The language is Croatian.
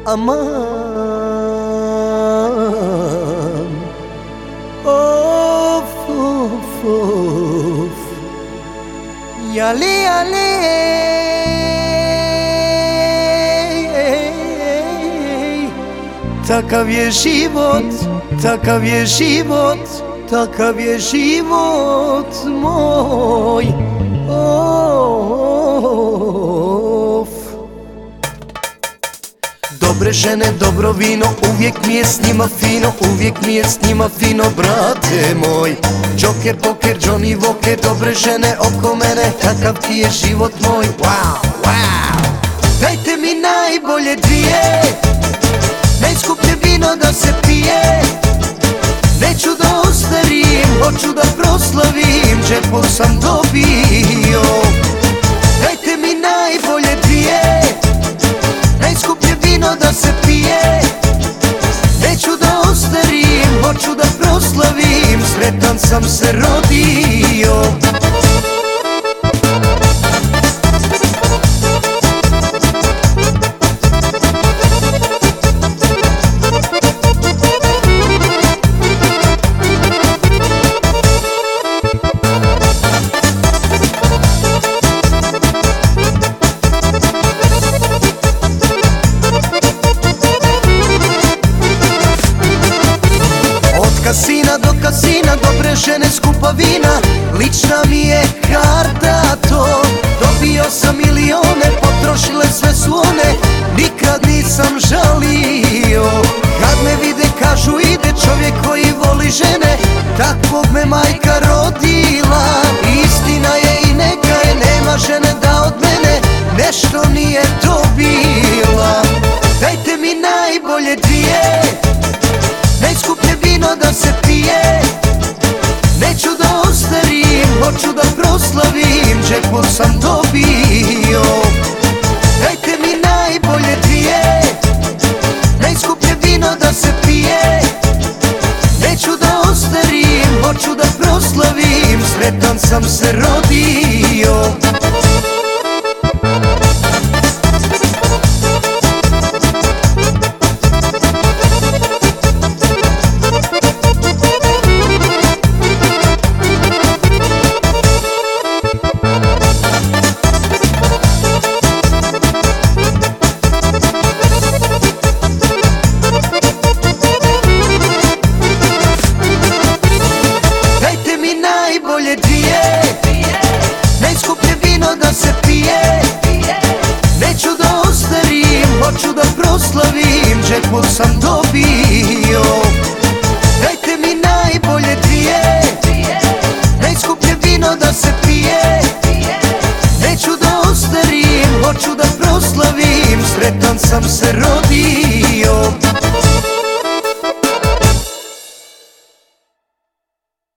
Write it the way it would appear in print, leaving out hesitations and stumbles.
aman. Of of of, jale jale. Takav je život, takav je život, takav je život moj. Of. Dobre žene, dobro vino, uvijek mi je s njima fino, uvijek mi je s njima fino, brate moj. Joker, poker, Johnny Walker, dobre žene oko mene, takav ti je život moj. Wow, wow. Dajte mi najbolje dvije, najskuplje vino da se pije. Neću da ostarim, hoću da proslavim, džepom sam dobio. Dajte mi najbolje dvije, najskuplje vino da se pije. Neću da ostarim, hoću da proslavim, sretan sam se rodio. Kasina do kasina, dobre žene, skupa vina, lična mi je karta to. Dobio sam milione, potrošile sve su one, nikad nisam žalio. Kad me vide kažu ide čovjek koji voli žene, takvog me majka rodila. Istina je i neka je, nema žene da od mene nešto nije dobila. Dajte mi najbolje dvije, najskuplje vino da se pije. Neću da ostarim, hoću da proslavim, džepom sam dobio. Dajte mi najbolje dvije, najskuplje vino da se pije. Neću da ostarim, hoću da proslavim, sretan sam se rodio. Najbolje dvije, najskuplje vino da se pije. Neću da ostarim, hoću da proslavim, džepom sam dobio. Dajte mi najbolje dvije, najskuplje vino da se pije. Neću da ostarim, hoću da proslavim, sretan sam se rodio.